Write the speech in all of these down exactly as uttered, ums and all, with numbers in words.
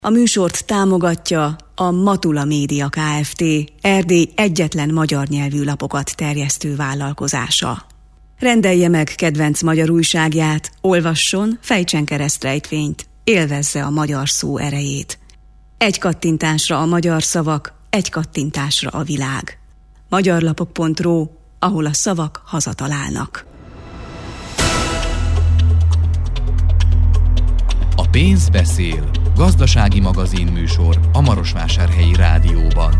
A műsort támogatja a Matula Média Kft. Erdély egyetlen magyar nyelvű lapokat terjesztő vállalkozása. Rendelje meg kedvenc magyar újságját, olvasson, fejtsen keresztrejtvényt, élvezze a magyar szó erejét. Egy kattintásra a magyar szavak, egy kattintásra a világ. magyarlapok pont ro, ahol a szavak hazatalálnak. A pénz beszél. Gazdasági magazin műsor a Marosvásárhelyi Rádióban.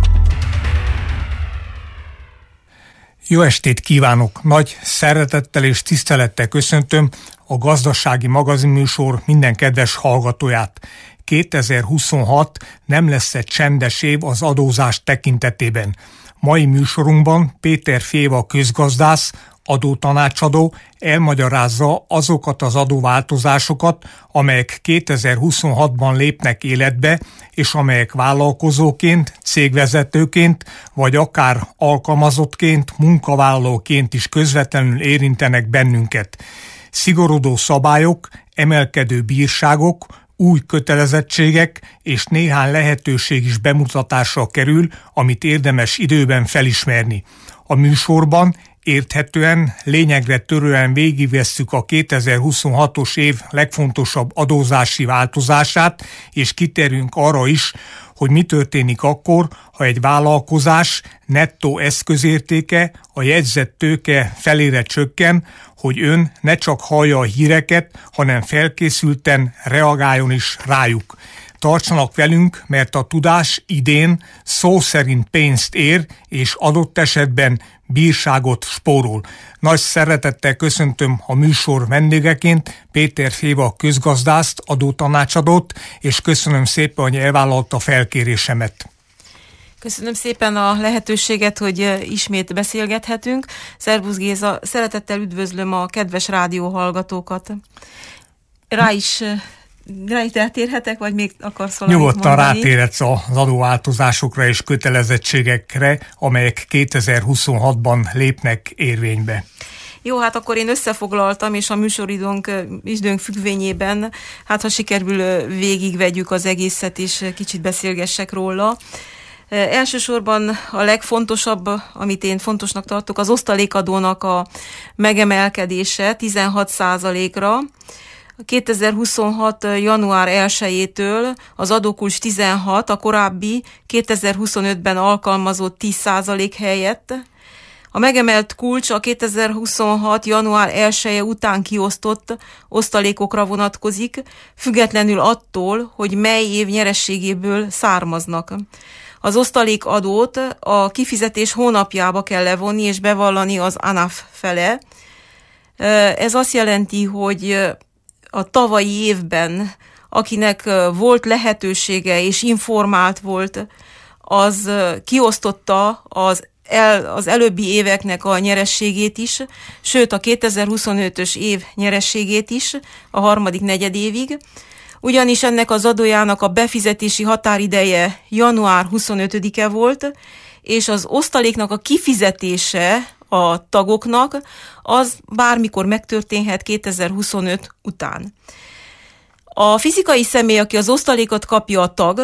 Jó estét kívánok! Nagy szeretettel és tisztelettel köszöntöm a Gazdasági magazin műsor minden kedves hallgatóját. kétezer-huszonhat nem lesz egy csendes év az adózás tekintetében. Mai műsorunkban Péter Féva közgazdász, adótanácsadó elmagyarázza azokat az adóváltozásokat, amelyek kétezer-huszonhatban lépnek életbe, és amelyek vállalkozóként, cégvezetőként, vagy akár alkalmazottként, munkavállalóként is közvetlenül érintenek bennünket. Szigorodó szabályok, emelkedő bírságok, új kötelezettségek és néhány lehetőség is bemutatásra kerül, amit érdemes időben felismerni. A műsorban érthetően, lényegre törően végigvesszük a kétezer-huszonhatos év legfontosabb adózási változását, és kitérünk arra is, hogy mi történik akkor, ha egy vállalkozás nettó eszközértéke a jegyzett tőke felére csökken, hogy ön ne csak hallja a híreket, hanem felkészülten reagáljon is rájuk. Tartsanak velünk, mert a tudás idén szó szerint pénzt ér, és adott esetben bírságot spórol. Nagy szeretettel köszöntöm a műsor vendégeként Péter Féva közgazdászt, adótanácsadót, és köszönöm szépen, hogy elvállalta a felkérésemet. Köszönöm szépen a lehetőséget, hogy ismét beszélgethetünk. Szervusz Géza, szeretettel üdvözlöm a kedves rádióhallgatókat. Rá is... Rá is eltérhetek, vagy még akarsz valamit Nyugodtan mondani? rátérhetsz az adóváltozásokra és kötelezettségekre, amelyek kétezer-huszonhatban lépnek érvénybe. Jó, hát akkor én összefoglaltam, és a műsoridőnk időnk függvényében, hát ha sikerül végigvegyük az egészet, és kicsit beszélgessek róla. Elsősorban a legfontosabb, amit én fontosnak tartok, az osztalékadónak a megemelkedése tizenhat százalékra. kétezer-huszonhat. január elsejétől az adókulcs tizenhat, a korábbi kétezer-huszonötben alkalmazott tíz százalék helyett. A megemelt kulcs a kétezer-huszonhat. január elseje után kiosztott osztalékokra vonatkozik, függetlenül attól, hogy mely év nyerességéből származnak. Az osztalékadót a kifizetés hónapjába kell levonni és bevallani az ANAF fele. Ez azt jelenti, hogy a tavalyi évben, akinek volt lehetősége és informált volt, az kiosztotta az, el, az előbbi éveknek a nyerességét is, sőt a kétezer-huszonötös év nyerességét is a harmadik negyedévig, ugyanis ennek az adójának a befizetési határideje január huszonötödike volt, és az osztaléknak a kifizetése a tagoknak, az bármikor megtörténhet kétezer-huszonöt után. A fizikai személy, aki az osztalékot kapja a tag,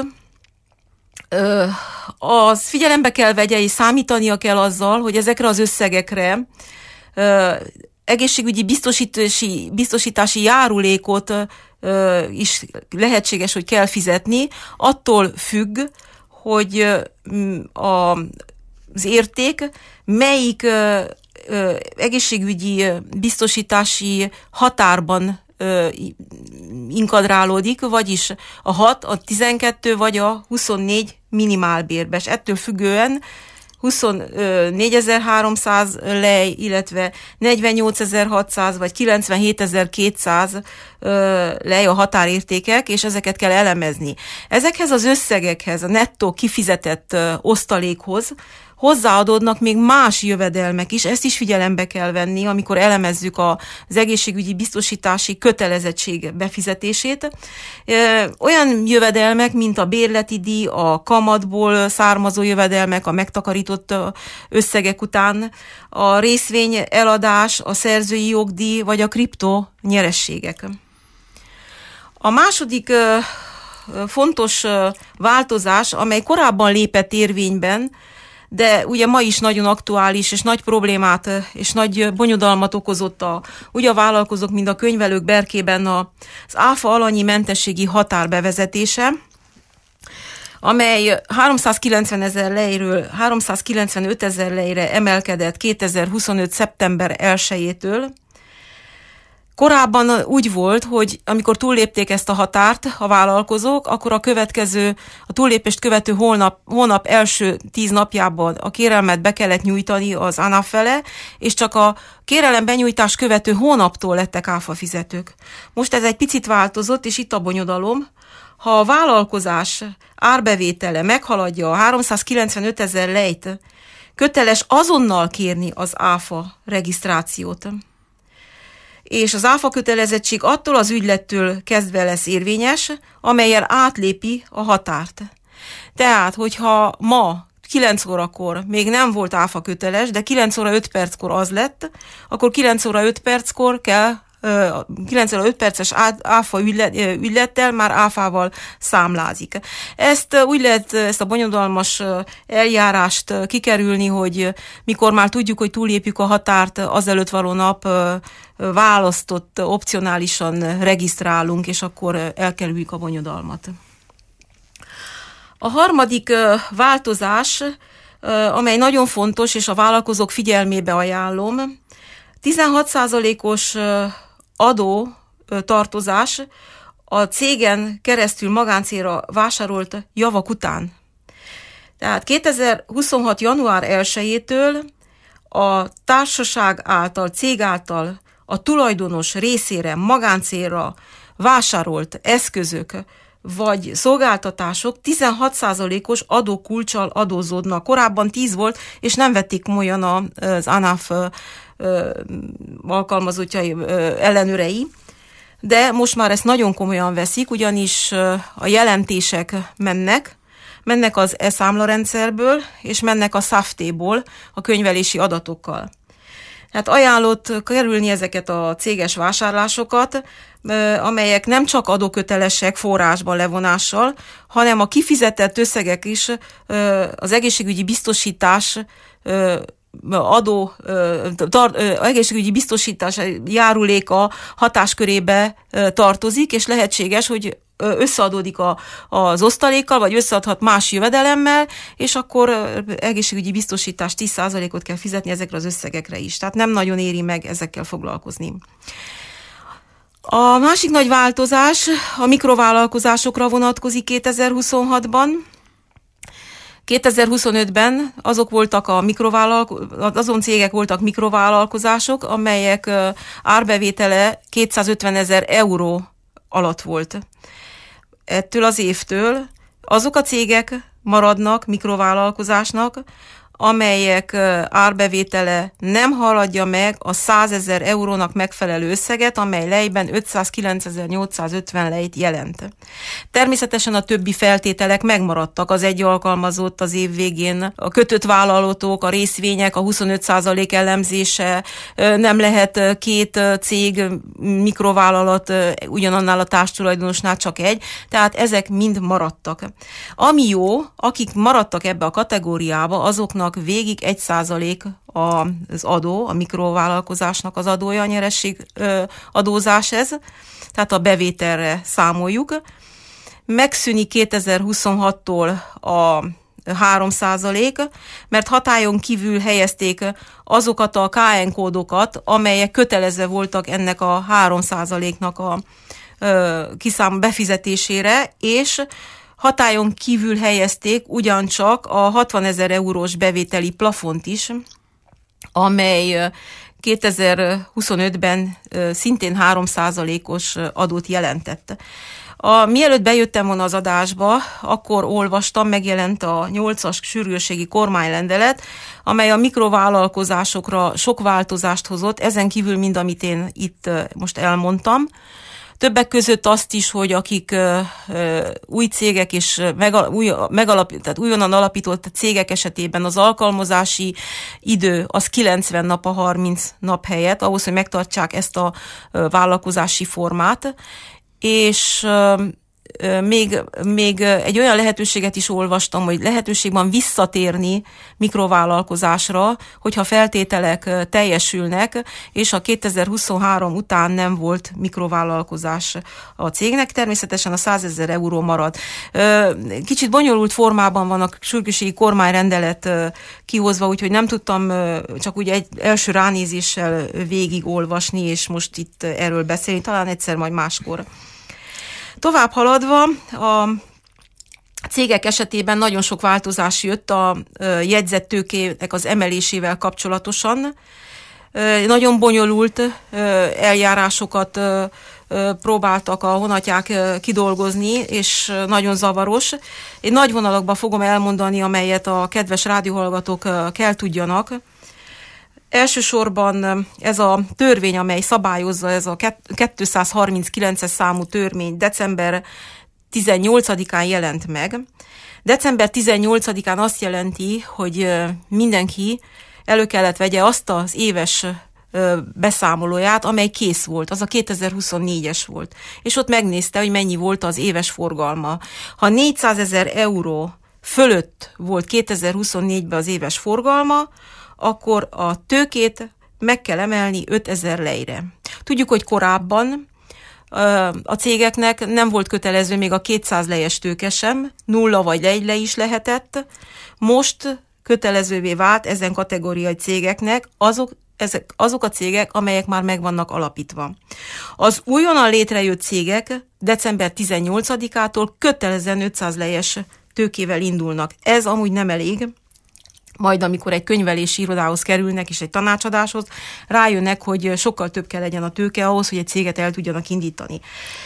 az figyelembe kell vegye, és számítania kell azzal, hogy ezekre az összegekre egészségügyi biztosítási, biztosítási járulékot is lehetséges, hogy kell fizetni, attól függ, hogy a az érték melyik ö, ö, egészségügyi biztosítási határban ö, inkadrálódik, vagyis a hat, a tizenkettő vagy a huszonnégy minimálbérbe, és ettől függően huszonnégyezer-háromszáz lej, illetve negyvennyolcezer-hatszáz vagy kilencvenhétezer-kétszáz lej a határértékek, és ezeket kell elemezni. Ezekhez az összegekhez, a nettó kifizetett osztalékhoz hozzáadódnak még más jövedelmek is, ezt is figyelembe kell venni, amikor elemezzük az egészségügyi biztosítási kötelezettség befizetését. Olyan jövedelmek, mint a bérleti díj, a kamatból származó jövedelmek, a megtakarított összegek után, a részvény eladás, a szerzői jogdíj, vagy a kripto nyerességek. A második fontos változás, amely korábban lépett érvényben, de ugye ma is nagyon aktuális, és nagy problémát, és nagy bonyodalmat okozott a, ugye a vállalkozók, mind a könyvelők berkében az áfa alanyi mentességi határ bevezetése, amely háromszázkilencven ezer lejről háromszázkilencvenöt ezer lejre emelkedett kétezer-huszonöt. szeptember elsejétől. Korábban úgy volt, hogy amikor túllépték ezt a határt a vállalkozók, akkor a következő, a túllépést követő hónap, hónap első tíz napjában a kérelmet be kellett nyújtani az ANAF fele, és csak a kérelem benyújtás követő hónaptól lettek áfa fizetők. Most ez egy picit változott, és itt a bonyodalom. Ha a vállalkozás árbevétele meghaladja a háromszázkilencvenöt ezer lejt, köteles azonnal kérni az áfa regisztrációt. És az áfa kötelezettség attól az ügylettől kezdve lesz érvényes, amellyel átlépi a határt. Tehát, hogyha ma kilenc órakor még nem volt áfa köteles, de kilenc óra öt perckor az lett, akkor kilenc óra öt perckor kell, kilenc óra öt perces áfa ügylet, ügylettel már áfával számlázik. Ezt úgy lehet, ezt a bonyodalmas eljárást kikerülni, hogy mikor már tudjuk, hogy túllépjük a határt, azelőtt való nap választott, opcionálisan regisztrálunk, és akkor elkerüljük a bonyodalmat. A harmadik változás, amely nagyon fontos, és a vállalkozók figyelmébe ajánlom, tizenhat százalékos adó tartozás a cégen keresztül magáncélra vásárolt javak után. Tehát kétezer-huszonhat. január elsejétől a társaság által, cég által a tulajdonos részére magáncélra vásárolt eszközök vagy szolgáltatások tizenhat százalékos adókulccsal adózódnak. Korábban tíz volt, és nem vették komolyan az ANAF alkalmazottjai, ellenőrei, de most már ezt nagyon komolyan veszik, ugyanis a jelentések mennek, mennek az e-számlarendszerből, és mennek a SAFT-ból, a könyvelési adatokkal. Tehát ajánlott kerülni ezeket a céges vásárlásokat, amelyek nem csak adókötelesek forrásban levonással, hanem a kifizetett összegek is az egészségügyi biztosítás adó, tar, egészségügyi biztosítás járuléka hatáskörébe tartozik, és lehetséges, hogy összeadódik a, az osztalékkal, vagy összeadhat más jövedelemmel, és akkor egészségügyi biztosítás tíz százalékot kell fizetni ezekre az összegekre is. Tehát nem nagyon éri meg ezekkel foglalkozni. A másik nagy változás a mikrovállalkozásokra vonatkozik kétezer-huszonhatban. kétezer-huszonötben azok voltak a mikrovállalkozások, azon cégek voltak mikrovállalkozások, amelyek árbevétele kétszázötven ezer euró alatt volt. Ettől az évtől azok a cégek maradnak mikrovállalkozásnak, amelyek árbevétele nem haladja meg a százezer eurónak megfelelő összeget, amely lejben ötszázkilencezer-nyolcszázötven lejt jelent. Természetesen a többi feltételek megmaradtak, az egy alkalmazott az év végén, a kötött vállalatok, a részvények, a huszonöt százalék elemzése, nem lehet két cég, mikrovállalat ugyanannál a társtulajdonosnál, csak egy, tehát ezek mind maradtak. Ami jó, akik maradtak ebbe a kategóriába, azoknak végig egy százalék az adó, a mikrovállalkozásnak az adója, a nyeresség adózás ez, tehát a bevételre számoljuk. Megszűnik kétezer-huszonhattól a három százalék, mert hatályon kívül helyezték azokat a ká en kódokat, amelyek kötelezve voltak ennek a három százaléknak a kiszám befizetésére, és hatályon kívül helyezték ugyancsak a hatvanezer eurós bevételi plafont is, amely kétezer-huszonötben szintén három százalékos adót jelentett. A, mielőtt bejöttem volna az adásba, akkor olvastam, megjelent a nyolcas sürgősségi kormányrendelet, amely a mikrovállalkozásokra sok változást hozott, ezen kívül mind, amit én itt most elmondtam. Többek között azt is, hogy akik uh, uh, új cégek és megal, új, megalap, tehát újonnan alapított cégek esetében az alkalmazási idő az kilencven nap a harminc nap helyett, ahhoz, hogy megtartsák ezt a uh, vállalkozási formát, és uh, még, még egy olyan lehetőséget is olvastam, hogy lehetőség van visszatérni mikrovállalkozásra, hogyha feltételek teljesülnek, és a kétezer-huszonhárom után nem volt mikrovállalkozás a cégnek, természetesen a százezer euró marad. Kicsit bonyolult formában van a sürgősségi kormányrendelet kihozva, úgyhogy nem tudtam csak úgy egy első ránézéssel végigolvasni, és most itt erről beszélni, talán egyszer majd máskor. Tovább haladva, a cégek esetében nagyon sok változás jött a jegyzett tőkének az emelésével kapcsolatosan. Nagyon bonyolult eljárásokat próbáltak a honatják kidolgozni, és nagyon zavaros. Én nagy vonalakban fogom elmondani, amelyet a kedves rádióhallgatók kell tudjanak. Elsősorban ez a törvény, amely szabályozza, ez a kétszázharminckilences számú törvény december tizennyolcadikán jelent meg. december tizennyolcadikán azt jelenti, hogy mindenki elő kellett vegye azt az éves beszámolóját, amely kész volt, az a kétezer-huszonnégyes volt. És ott megnézte, hogy mennyi volt az éves forgalma. Ha négyszázezer euró fölött volt kétezer-huszonnégyben az éves forgalma, akkor a tőkét meg kell emelni ötezer lejre. Tudjuk, hogy korábban a cégeknek nem volt kötelező még a kétszáz lejes tőke sem, nulla vagy egy le is lehetett. Most kötelezővé vált ezen kategóriai cégeknek azok, ezek, azok a cégek, amelyek már meg vannak alapítva. Az újonnan létrejött cégek december tizennyolcadikától kötelezően ötszáz lejes tőkével indulnak. Ez amúgy nem elég. Majd amikor egy könyvelési irodához kerülnek és egy tanácsadáshoz, rájönnek, hogy sokkal több kell legyen a tőke ahhoz, hogy egy céget el tudjanak indítani.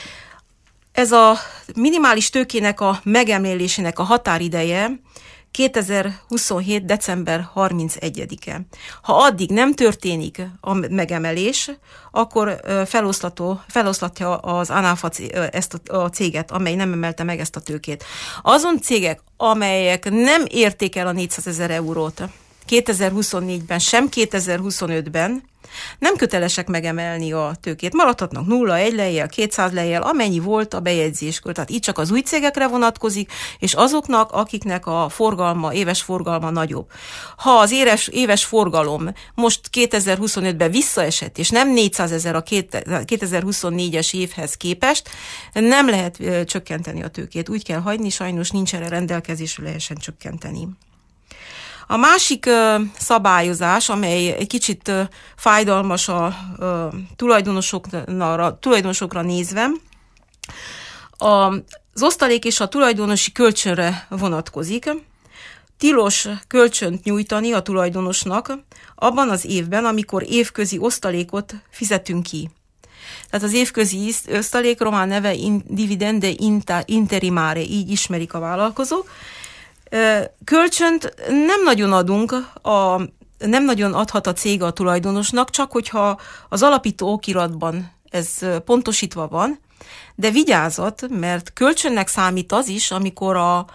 Ez a minimális tőkének a megemelésének a határideje kétezer-huszonhét. december harmincegyedike. Ha addig nem történik a megemelés, akkor feloszlató, feloszlatja az ANAFA ezt a céget, amely nem emelte meg ezt a tőkét. Azon cégek, amelyek nem érték el a négyszázezer eurót kétezer-huszonnégyben, sem kétezer-huszonötben, nem kötelesek megemelni a tőkét. Maradhatnak nulla, egy lejjel, kétszáz lejjel, amennyi volt a bejegyzéskor. Tehát itt csak az új cégekre vonatkozik, és azoknak, akiknek a forgalma, éves forgalma nagyobb. Ha az éves, éves forgalom most kétezer-huszonötben visszaesett, és nem négyszázezer a kétezer-huszonnégyes évhez képest, nem lehet ö, csökkenteni a tőkét. Úgy kell hagyni, sajnos nincs erre rendelkezésre, lehessen csökkenteni. A másik ö, szabályozás, amely egy kicsit ö, fájdalmas a ö, tulajdonosokra, tulajdonosokra nézve, a, az osztalék és a tulajdonosi kölcsönre vonatkozik. Tilos kölcsönt nyújtani a tulajdonosnak abban az évben, amikor évközi osztalékot fizetünk ki. Tehát az évközi osztalék román neve in, dividende interimare, így ismerik a vállalkozók. Kölcsönt nem nagyon adunk, a, nem nagyon adhat a cég a tulajdonosnak, csak hogyha az alapító okiratban ez pontosítva van, de vigyázat, mert kölcsönnek számít az is, amikor a, a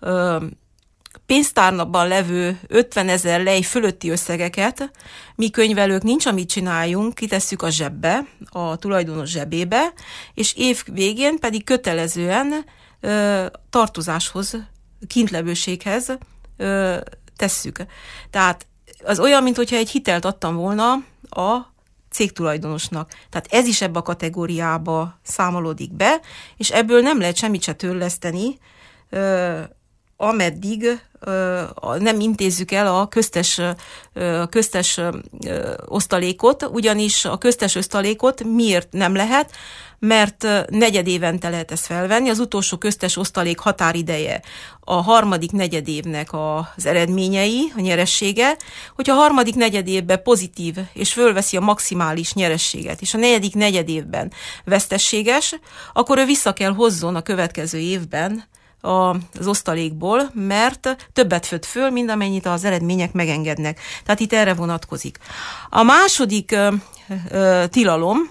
pénztárnapban levő ötvenezer lej fölötti összegeket mi könyvelők nincs, amit csináljunk, kitesszük a zsebbe, a tulajdonos zsebébe, és év végén pedig kötelezően ö, tartozáshoz, kintlevőséghez ö, tesszük. Tehát az olyan, mintha egy hitelt adtam volna a cégtulajdonosnak. Tehát ez is ebbe a kategóriába számolódik be, és ebből nem lehet semmit se törleszteni, ö, ameddig ö, nem intézzük el a köztes, ö, köztes ö, osztalékot, ugyanis a köztes osztalékot miért nem lehet, mert negyedévente lehet ezt felvenni. Az utolsó köztes osztalék határideje a harmadik negyedévnek az eredményei, a nyeressége. Hogyha a harmadik negyedévben pozitív, és fölveszi a maximális nyerességet, és a negyedik negyedévben vesztességes, akkor ő vissza kell hozzon a következő évben az osztalékból, mert többet föt föl, mint amennyit az eredmények megengednek. Tehát itt erre vonatkozik. A második ö, ö, tilalom,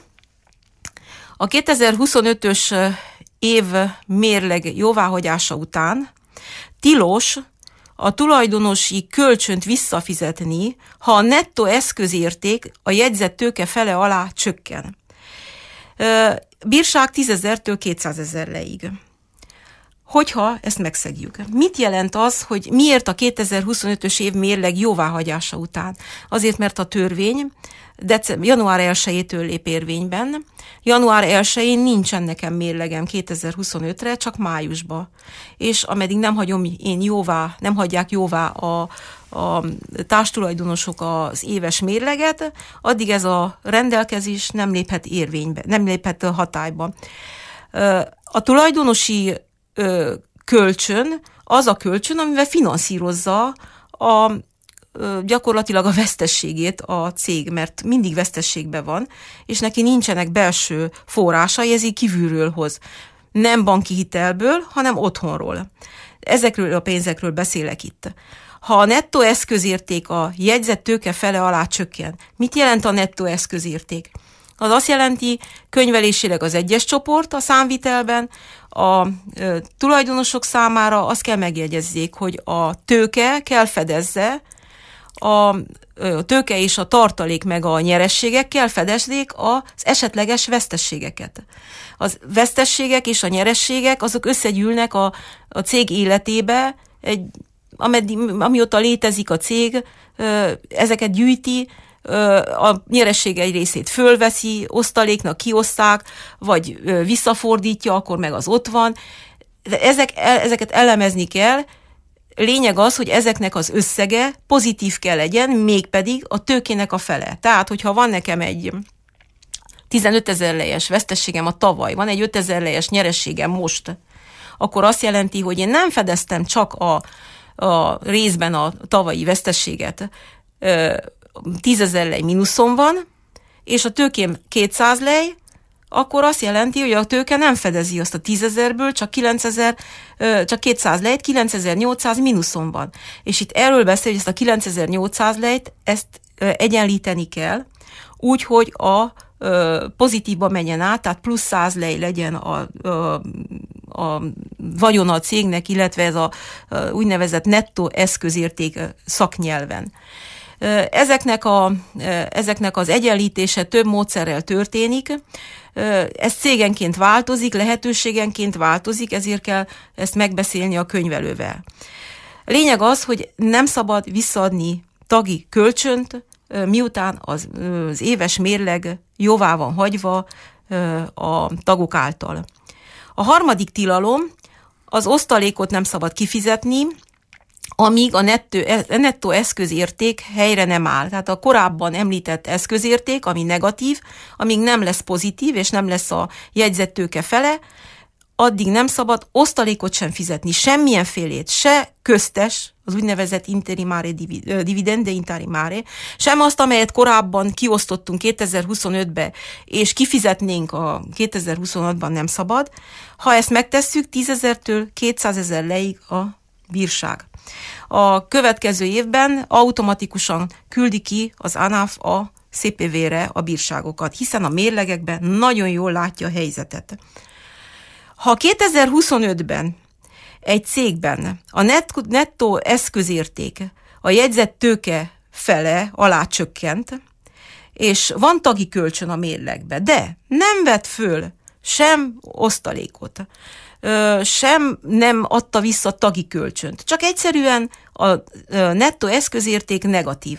a kétezer-huszonötös év mérleg jóváhagyása után tilos a tulajdonosi kölcsönt visszafizetni, ha a nettó eszközérték a jegyzett tőke fele alá csökken. Bírság tízezertől kétszázezer leig. hogyha ezt megszegjük. Mit jelent az, hogy miért a kétezer-huszonötös év mérleg jóváhagyása után? Azért, mert a törvény december, január elsejétől lép érvényben. január elsején nincsen nekem mérlegem kétezer-huszonötre, csak májusba. És ameddig nem hagyom én jóvá, nem hagyják jóvá a, a társtulajdonosok az éves mérleget, addig ez a rendelkezés nem léphet érvénybe, nem léphet hatályba. A tulajdonosi kölcsön az a kölcsön, amivel finanszírozza a gyakorlatilag a vesztességét a cég, mert mindig vesztességben van, és neki nincsenek belső forrásai, ez így kívülről hoz. Nem banki hitelből, hanem otthonról. Ezekről a pénzekről beszélek itt. Ha a nettó eszközérték a jegyzett tőke fele alá csökken, mit jelent a nettó eszközérték? Az azt jelenti, könyvelésileg az egyes csoport a számvitelben, a ö, tulajdonosok számára azt kell megjegyezzék, hogy a tőke kell fedezze, a tőke és a tartalék meg a nyerességek kell fedezzék az esetleges vesztességeket. Az vesztességek és a nyerességek azok összegyűlnek a, a cég életébe, egy, ameddig, amióta létezik a cég, ezeket gyűjti, a nyeresség egy részét fölveszi, osztaléknak kioszták, vagy visszafordítja, akkor meg az ott van. De ezek, ezeket elemezni kell. Lényeg az, hogy ezeknek az összege pozitív kell legyen, mégpedig a tőkének a fele. Tehát, hogyha van nekem egy tizenötezer lejes veszteségem a tavaly, van egy ötezer lejes nyerességem most, akkor azt jelenti, hogy én nem fedeztem csak a, a részben a tavalyi veszteséget, tízezer lej mínuszom van, és a tőkém kétszáz lej, akkor azt jelenti, hogy a tőke nem fedezi azt a tízezerből, csak kilencezer, csak kétszáz lejt, kilencezer-nyolcszáz mínuszon van. És itt erről beszél, hogy ezt a kilencezer-nyolcszáz lejt, ezt egyenlíteni kell, úgy, hogy a pozitívba menjen át, tehát plusz száz lej legyen a, a, a vagyona a cégnek, illetve ez a, a úgynevezett nettó eszközérték szaknyelven. Ezeknek, a, ezeknek az egyenlítése több módszerrel történik, ez cégenként változik, lehetőségenként változik, ezért kell ezt megbeszélni a könyvelővel. Lényeg az, hogy nem szabad visszaadni tagi kölcsönt, miután az, az éves mérleg jóvá van hagyva a tagok által. A harmadik tilalom, az osztalékot nem szabad kifizetni, amíg a nettó, nettó eszközérték helyre nem áll. Tehát a korábban említett eszközérték, ami negatív, amíg nem lesz pozitív, és nem lesz a jegyzett tőke fele, addig nem szabad osztalékot sem fizetni, semmilyen félét, se köztes, az úgynevezett interimare dividende interimare, sem azt, amelyet korábban kiosztottunk kétezer-huszonötbe, és kifizetnénk a kétezer-huszonhatban nem szabad. Ha ezt megtesszük, tízezertől kétszázezer lejig a bírság. A következő évben automatikusan küldi ki az ANAF a cé pé vé-re a bírságokat, hiszen a mérlegekben nagyon jól látja a helyzetet. Ha kétezer-huszonötben egy cégben a nettó eszközérték a jegyzett tőke fele alá csökkent, és van tagi kölcsön a mérlegbe, de nem vett föl sem osztalékot, sem nem adta vissza tagi kölcsönt, csak egyszerűen a nettó eszközérték negatív.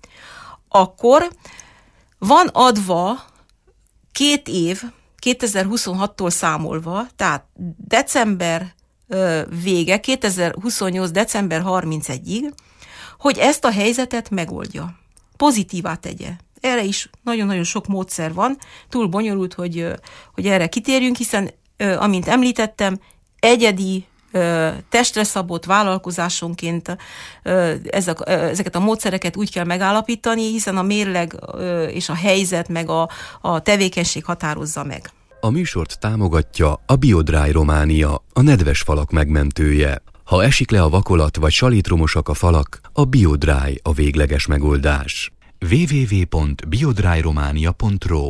Akkor van adva két év, kétezer-huszonhattól számolva, tehát december vége, kétezer-huszonnyolc. december harmincegyedikéig, hogy ezt a helyzetet megoldja, pozitívá tegye. Erre is nagyon-nagyon sok módszer van, túl bonyolult, hogy, hogy erre kitérjünk, hiszen, amint említettem, egyedi, testre szabott vállalkozásonként ezek, ezeket a módszereket úgy kell megállapítani, hiszen a mérleg és a helyzet meg a, a tevékenység határozza meg. A műsort támogatja a BioDry Románia, a nedves falak megmentője. Ha esik le a vakolat vagy salitromosak a falak, a BioDry a végleges megoldás. double-u double-u double-u pont biodryromania pont ro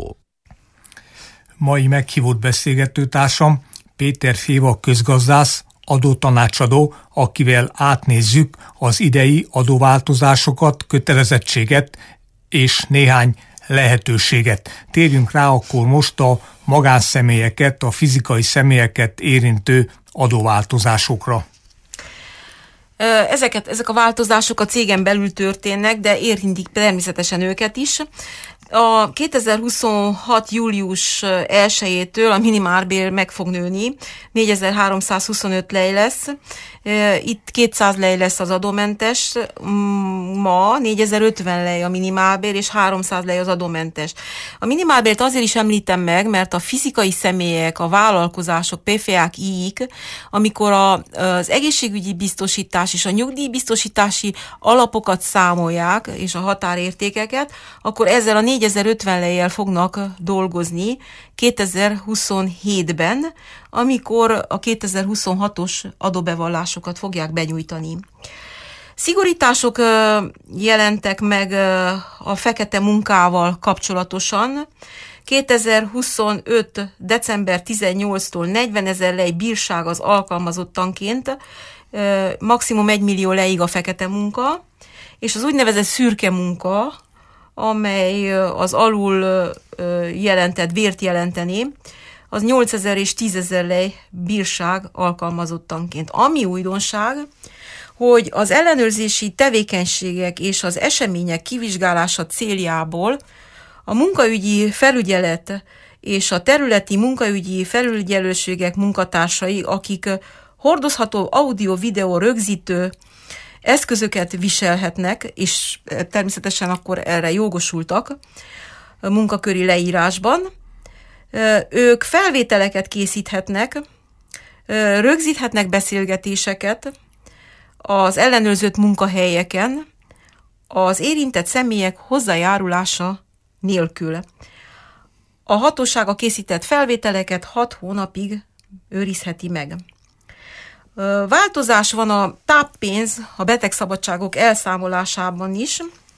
Mai meghívott beszélgetőtársam Péter Féva közgazdász, adótanácsadó, akivel átnézzük az idei adóváltozásokat, kötelezettséget és néhány lehetőséget. Térjünk rá akkor most a magánszemélyeket, a fizikai személyeket érintő adóváltozásokra? Ezeket, ezek a változások a cégen belül történnek, de érintik természetesen őket is. A kétezer-huszonhat. július elsejétől a minimálbér meg fog nőni, négyezer-háromszázhuszonöt lej lesz. Itt kétszáz lej lesz az adómentes, ma négyezer-ötven lej a minimálbér, és háromszáz lej az adómentes. A minimálbért azért is említem meg, mert a fizikai személyek, a vállalkozások, pé ef á-k, í-k, amikor a, az egészségügyi biztosítás és a nyugdíjbiztosítási alapokat számolják, és a határértékeket, akkor ezzel a négyezer-ötven lejjel fognak dolgozni kétezer-huszonhétben, amikor a kétezer-huszonhatos adóbevallásokat fogják benyújtani. Szigorítások jelentek meg a fekete munkával kapcsolatosan. kétezer-huszonöt. december tizennyolcadikától negyvenezer lej bírság az alkalmazottanként, maximum egy millió lejig a fekete munka, és az úgynevezett szürke munka, amely az alul jelentett, vért jelenteni, az nyolcezer és tízezer lej bírság alkalmazottanként. Ami újdonság, hogy az ellenőrzési tevékenységek és az események kivizsgálása céljából a munkaügyi felügyelet és a területi munkaügyi felügyelőségek munkatársai, akik hordozható audio-videó rögzítő eszközöket viselhetnek, és természetesen akkor erre jogosultak a munkaköri leírásban. Ők felvételeket készíthetnek, rögzíthetnek beszélgetéseket az ellenőrzött munkahelyeken az érintett személyek hozzájárulása nélkül. A hatóság a készített felvételeket hat hónapig őrizheti meg. Változás van a táppénz, a betegszabadságok elszámolásában is.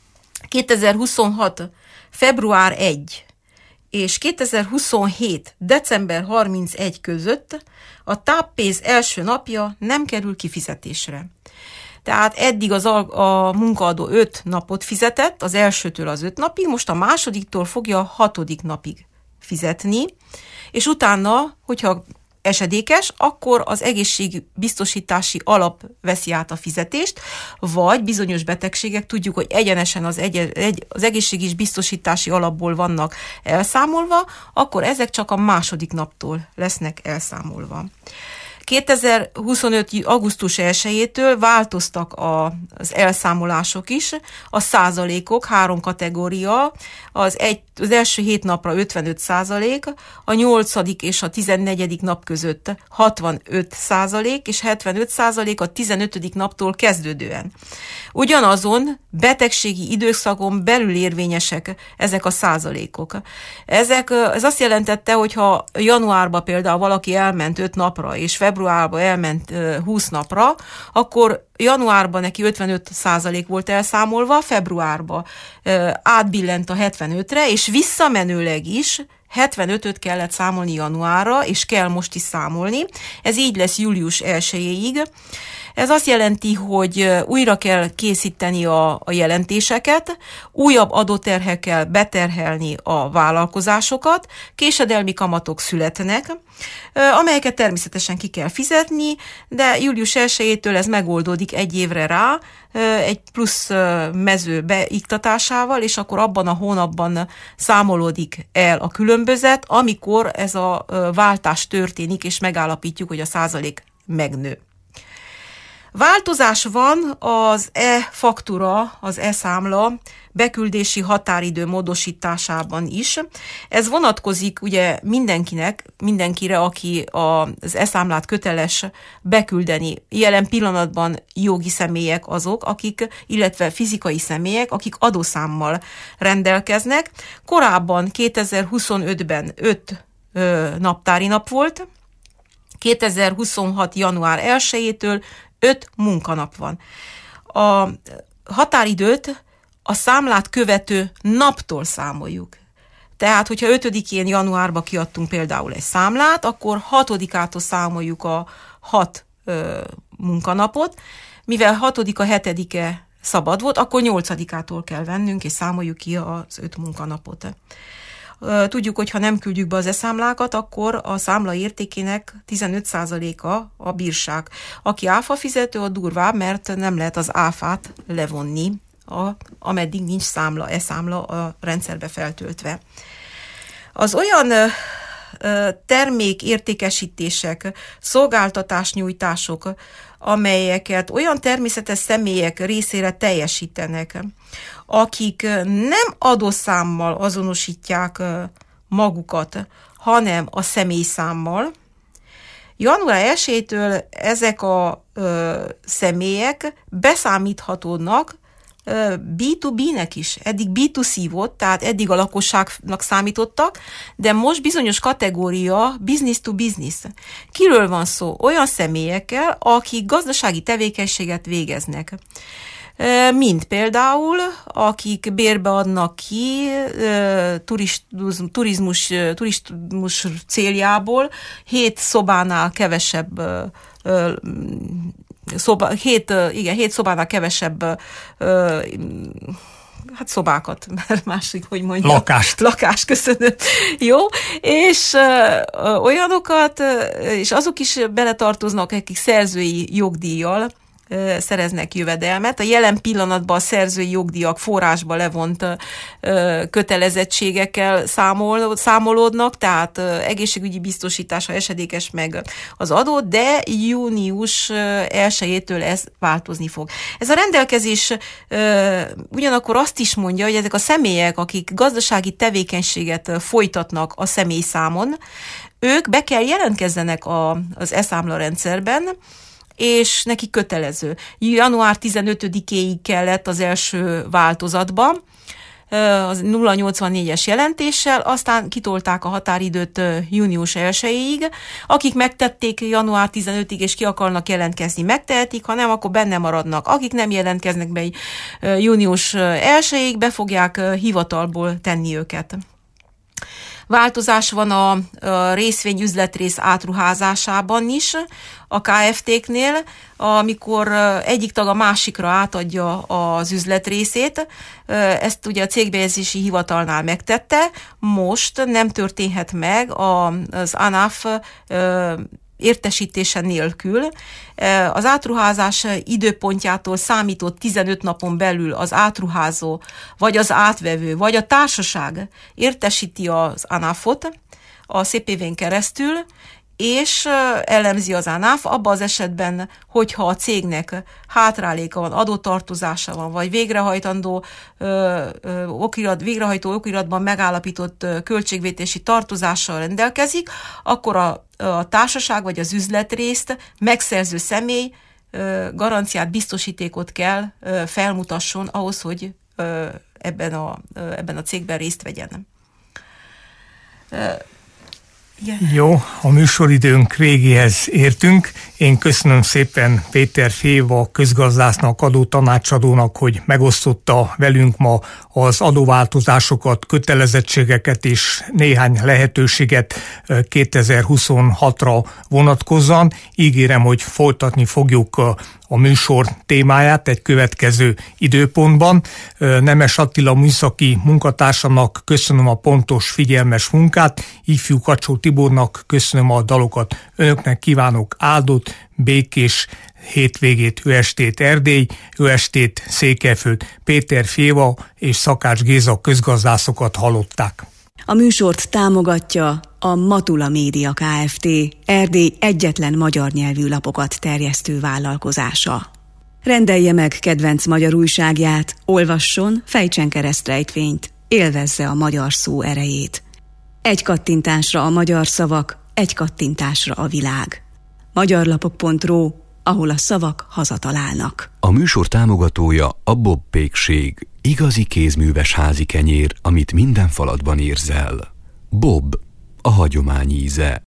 kétezer-huszonhat. február elsejé és kétezer-huszonhét. december harmincegy között a táppénz első napja nem kerül kifizetésre. Tehát eddig az a, a munkaadó öt napot fizetett, az elsőtől az öt napig, most a másodiktól fogja a hatodik napig fizetni, és utána, hogyha esedékes, akkor az egészségbiztosítási alap veszi át a fizetést, vagy bizonyos betegségek, tudjuk, hogy egyenesen az, egy, egy, az egészségügyi biztosítási alapból vannak elszámolva, akkor ezek csak a második naptól lesznek elszámolva. kétezer-huszonöt. augusztus elsejétől változtak a, az elszámolások is, a százalékok, három kategória, az, egy, az első hét napra ötvenöt százalék, a nyolcadik és a tizennegyedik nap között hatvanöt százalék, és hetvenöt százalék a tizenötödik naptól kezdődően. Ugyanazon betegségi időszakon belül érvényesek ezek a százalékok. Ezek, ez azt jelentette, hogy ha januárban például valaki elment öt napra, és februárban elment húsz napra, akkor januárban neki ötvenöt százalék volt elszámolva, februárban átbillent a hetvenötre, és visszamenőleg is hetvenötöt kellett számolni januárra, és kell most is számolni. Ez így lesz július elsejéig. Ez azt jelenti, hogy újra kell készíteni a, a jelentéseket, újabb adóterhekkel beterhelni a vállalkozásokat, késedelmi kamatok születnek, amelyeket természetesen ki kell fizetni, de július elsejétől ez megoldódik egy évre rá, egy plusz mező beiktatásával, és akkor abban a hónapban számolódik el a különbözet, amikor ez a váltás történik, és megállapítjuk, hogy a százalék megnő. Változás van az e-faktúra, az e-számla beküldési határidő módosításában is. Ez vonatkozik ugye mindenkinek, mindenkire, aki az e-számlát köteles beküldeni. Jelen pillanatban jogi személyek azok, akik, illetve fizikai személyek, akik adószámmal rendelkeznek. Korábban kétezer-huszonötben öt naptári nap volt, kétezer-huszonhat. január elsejétől öt munkanap van. A határidőt a számlát követő naptól számoljuk. Tehát, hogyha ötödikén januárba kiadtunk például egy számlát, akkor hatodikától számoljuk a hat ö, munkanapot, mivel hatodika, hetedike szabad volt, akkor nyolcadikától kell vennünk, és számoljuk ki az öt munkanapot. Tudjuk, hogy ha nem küldjük be az e-számlákat, akkor a számla értékének tizenöt százaléka a bírság. Aki áfa fizető, a durvább, mert nem lehet az áfát levonni, a, ameddig nincs számla, e-számla a rendszerbe feltöltve. Az olyan termékértékesítések, szolgáltatásnyújtások, amelyeket olyan természetes személyek részére teljesítenek, akik nem adószámmal azonosítják magukat, hanem a személyszámmal. január elsejétől ezek a ö, személyek beszámíthatódnak bé kettő bé-nek is. Eddig bé kettő cé volt, tehát eddig a lakosságnak számítottak, de most bizonyos kategória business to business. Kiről van szó? Olyan személyekkel, akik gazdasági tevékenységet végeznek. Mint például, akik bérbe adnak ki turizmus, turizmus céljából hét szobánál kevesebb Szoba, hét, igen, hét szobánál kevesebb hát szobákat, mert másik, hogy mondjam. Lakást. Lakást, köszönöm. Jó, és ö, olyanokat, és azok is beletartoznak, akik szerzői jogdíjjal ö, szereznek jövedelmet. A jelen pillanatban a szerzői jogdíjak forrásba levont ö, kötelezettségekkel számol, számolódnak, tehát ö, egészségügyi biztosítása esedékes meg az adó, de június elsejétől ez változni fog. Ez a rendelkezés ö, ugyanakkor azt is mondja, hogy ezek a személyek, akik gazdasági tevékenységet folytatnak a személyszámon, ők be kell jelentkezzenek a, az e-számla rendszerben, és neki kötelező. január tizenötödikéig kellett az első változatban, az nulla nyolcvannégyes jelentéssel, aztán kitolták a határidőt június elsejéig. Akik megtették január tizenötödikéig és ki akarnak jelentkezni, megtehetik, ha nem, akkor benne maradnak. Akik nem jelentkeznek be június elsejéig, be fogják hivatalból tenni őket. Változás van a, a részvény üzletrész átruházásában is, a ká ef té-knél, amikor egyik tag a másikra átadja az üzletrészét. Ezt ugye a cégbejegyzési hivatalnál megtette, most nem történhet meg az ANAF értesítése nélkül. Az átruházás időpontjától számított tizenöt napon belül az átruházó, vagy az átvevő, vagy a társaság értesíti az ANAF-ot a cé pé vén keresztül, és elemzi az ANAF abban az esetben, hogyha a cégnek hátráléka van, adótartozása van, vagy végrehajtandó ö, ö, okirat, végrehajtó okiratban megállapított ö, költségvetési tartozással rendelkezik, akkor a, a társaság vagy az üzletrészt megszerző személy ö, garanciát, biztosítékot kell ö, felmutasson ahhoz, hogy ö, ebben, a, ö, ebben a cégben részt vegyen. Ö, Yeah. Jó, a műsoridőnk végéhez értünk. Én köszönöm szépen Péter Féva közgazdásznak, adótanácsadónak, hogy megosztotta velünk ma az adóváltozásokat, kötelezettségeket és néhány lehetőséget kétezer-huszonhatra vonatkozóan. Ígérem, hogy folytatni fogjuk a műsor témáját egy következő időpontban. Nemes Attila műszaki munkatársamnak köszönöm a pontos, figyelmes munkát, ifjú Kacsó Tibornak köszönöm a dalokat. Önöknek kívánok áldott, békés hétvégét, jó estét Erdély, jó estét Székelyföld. Péter Féva és Szakács Géza közgazdászokat hallották. A műsort támogatja a Matula Média Kft. Erdély egyetlen magyar nyelvű lapokat terjesztő vállalkozása. Rendelje meg kedvenc magyar újságját, olvasson, fejtsen keresztrejtvényt, élvezze a magyar szó erejét. Egy kattintásra a magyar szavak, egy kattintásra a világ. magyarlapok pont ro, ahol a szavak hazatalálnak. A műsor támogatója a Bob Pékség, igazi kézműves házi kenyér, amit minden falatban érzel. Bob, a hagyomány íze.